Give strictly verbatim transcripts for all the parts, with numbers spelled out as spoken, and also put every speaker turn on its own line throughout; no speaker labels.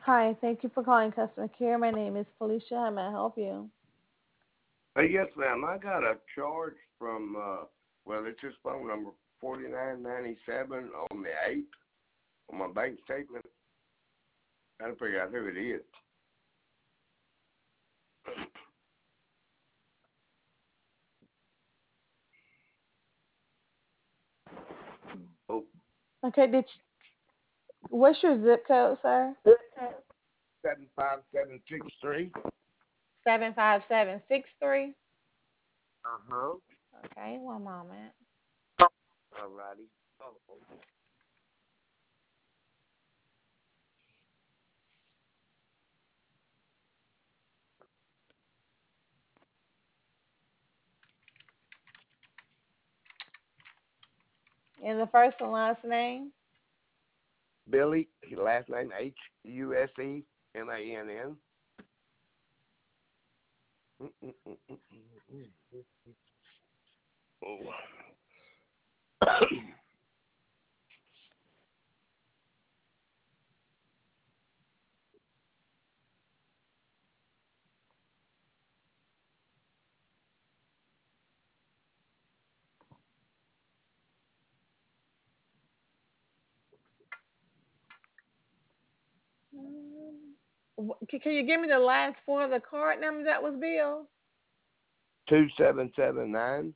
Hi, thank you for calling customer care. My name is Felicia. How may I help you?
Uh, yes, ma'am. I got a charge from, uh, well, it's just phone number forty-nine ninety-seven on the eighth on my bank statement. Trying to figure out who it is. Oh,
Okay, did you, what's your zip code, sir?
seven five seven six three.
seven five seven six three.
Uh-huh.
Okay, one moment.
Alrighty. Oh, oh.
And the first and last name?
Billy, his last name H U S E M A N N. Oh.
Um, wh- Can can you give me the last four of the card number that was billed?
Two seven seven nine.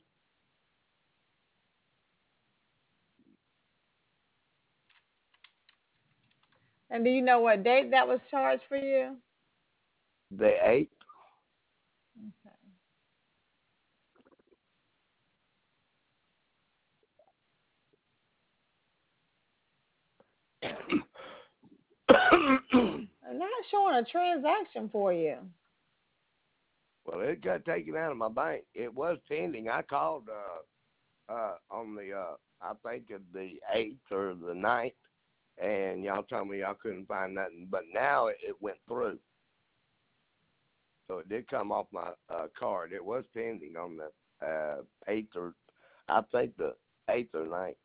And do you know what date that was charged for you?
The eighth.
Okay. I'm not showing a transaction for you.
Well, it got taken out of my bank. It was pending. I called uh uh on the uh I think of the eighth or the ninth, and y'all told me y'all couldn't find nothing. But now it, it went through, so it did come off my uh, card. It was pending on the uh eighth or I think the eighth or ninth.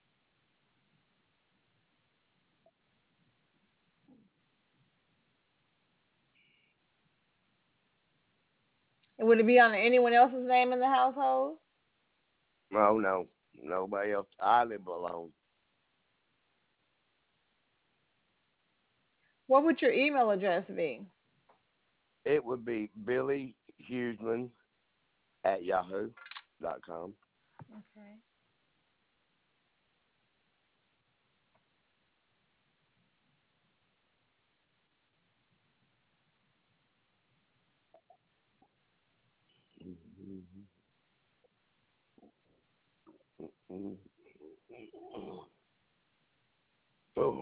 Would it be under anyone else's name in the household?
No, no, nobody else. I live alone.
What would your email address be?
It would be Billy Huseman at yahoo dot com.
Okay.
Oh.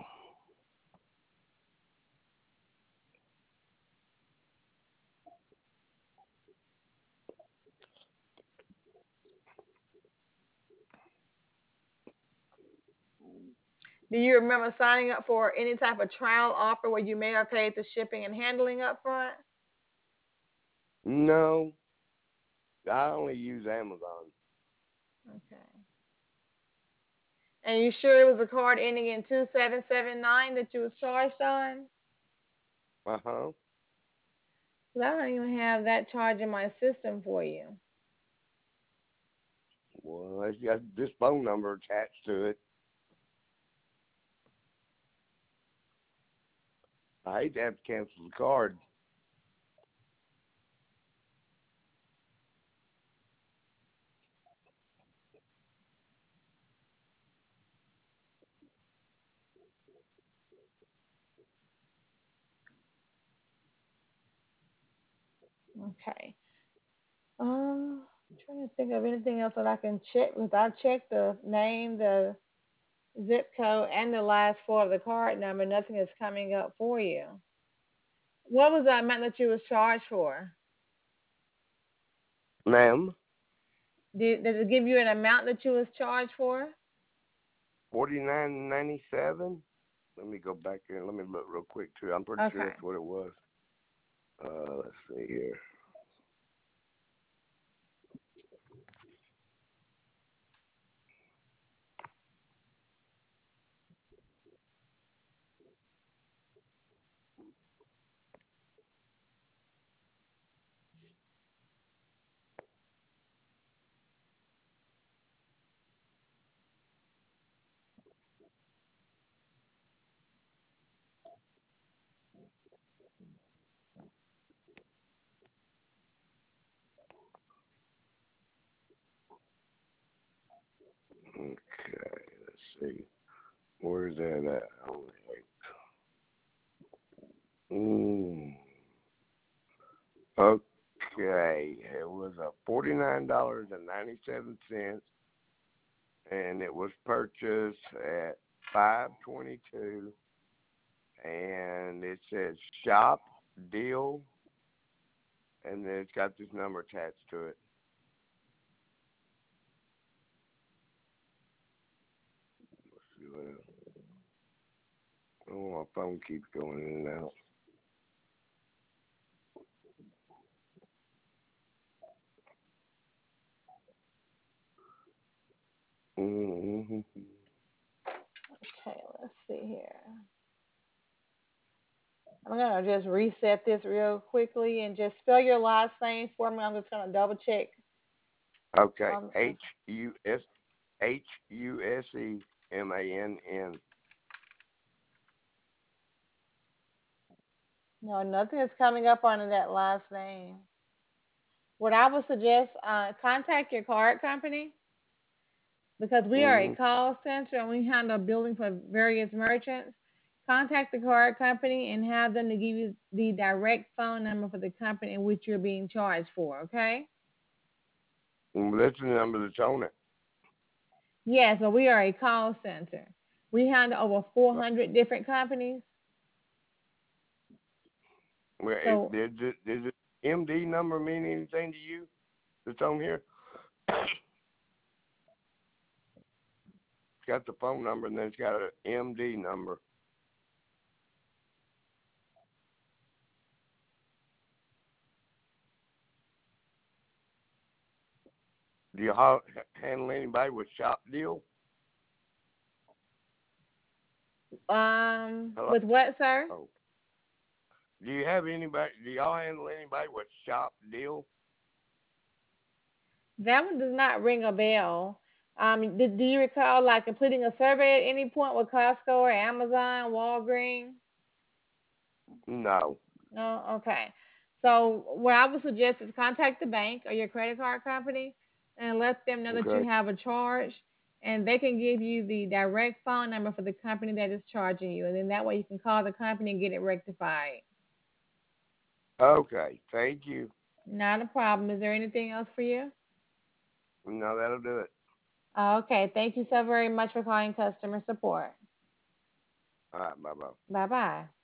Do you remember signing up for any type of trial offer where you may have paid the shipping and handling up front?
No, I only use Amazon.
Okay. And you sure it was a card ending in two seven seven nine that you was charged on?
Uh huh.
'Cause I don't even have that charge in my system for you.
Well, it's got this phone number attached to it. I hate to have to cancel the card.
Okay. Um, I'm trying to think of anything else that I can check with. I checked the name, the zip code, and the last four of the card number. Nothing is coming up for you. What was the amount that you was charged for?
Ma'am,
Did, did it give you an amount that you was charged for?
forty nine ninety seven. Let me go back here. Let me look real quick too. I'm pretty sure
Okay.
that's what it was. Uh, let's see here. Where's that at? Oh, mm. Okay, it was a forty-nine dollars and ninety-seven cents, and it was purchased at five twenty-two, and it says shop deal, and then it's got this number attached to it. Let's see what else. Oh, my phone keeps going in and out. Mm-hmm.
Okay, let's see here. I'm gonna just reset this real quickly and just spell your last name for me. I'm just gonna double check.
Okay,
Um,
H U S H U S E M A N N.
no, nothing is coming up under that last name. What I would suggest, uh, contact your card company because we are a
Mm-hmm.
call center and we handle billing for various merchants. Contact the card company and have them to give you the direct phone number for the company in which you're being charged for. Okay?
Well, that's the number that's on it.
Yes, but we are a call center. We handle over four hundred different companies.
Well, it,
So
does, it, does the M D number mean anything to you that's on here? It's got the phone number and then it's got an M D number. Do you ha- handle anybody with shop deal?
Um,
Hello?
with what, sir?
Oh. Do you have anybody, do y'all handle anybody with shop deal?
That one does not ring a bell. Um, do, do you recall like completing a survey at any point with Costco or Amazon, Walgreens?
No.
No, okay. So what I would suggest is contact the bank or your credit card company and let them know that you
Okay.
have a charge, and they can give you the direct phone number for the company that is charging you, and then that way you can call the company and get it rectified.
Okay. Thank you.
Not a problem. Is there anything else for you?
No, that'll do it.
Okay, thank you so very much for calling customer support.
All right. Bye bye.
Bye bye.